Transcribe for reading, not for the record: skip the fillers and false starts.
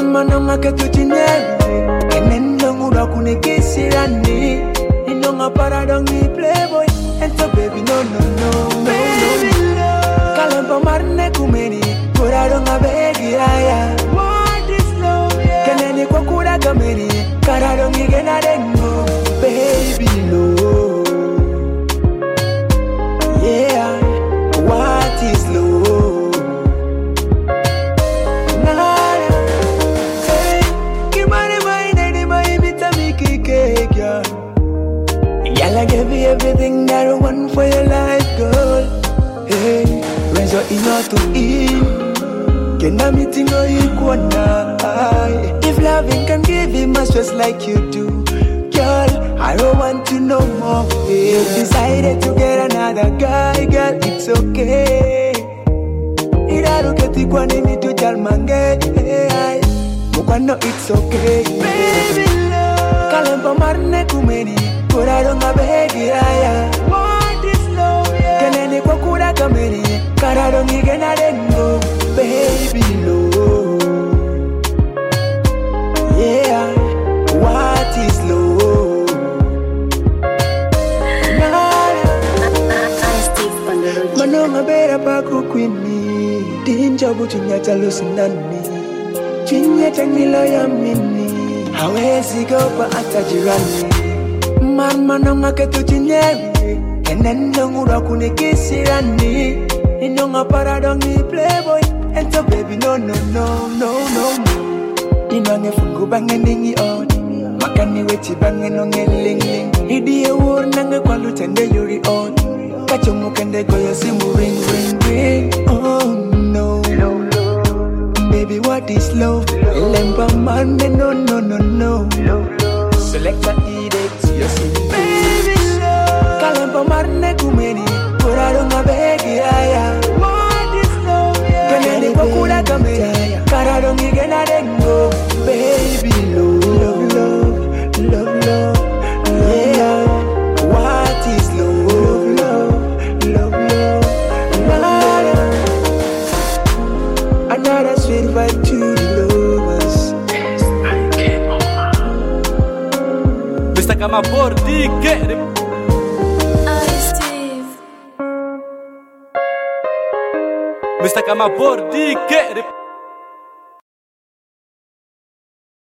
manonga ketuchinyeri enenonga kunikisirani inonga paradongi playboy ento baby no baby kalemba marne kumeni paradonga begiraya what is love keneni kwa kura kameni paradongi genarengo baby love yeah what is love I gave you everything that I want for your life, girl. Hey, raise your inner to eat. Can I meet no equal now? If loving can give you my stress like you do, girl, I don't want to know more. You decided to get another guy, girl, it's okay. Iraru ketikwa nini tu jalmange, mukwano it's okay. Baby love, kalempa marne kumeni. Paradonga begiraya what is love yeah keneni kwa kura kameni paradongi genarengo baby love yeah what is love manonga bera paku kwini dinja buchunya talusinani chinya tangilo ya mini hawezi gopa atajirani man manonga ketuchinyeri enenonga kunikisirani inonga paradongi playboy ento baby no inonge fungu bange ningi on makani wechi bange nonge ling idie wor nange kwa lutende yuri on kachomu kende goyo simu ring oh no baby what is love lemba man no selecta yes, baby love kalempa marne kumeni paradonga begiraya what is love yeah keneni kwa kura kameni paradongi genarengo baby love yeah what is love another sweet vibe to the lovers. Mr. Kama Bordi, get it. Mr. Kama Bordi, get it.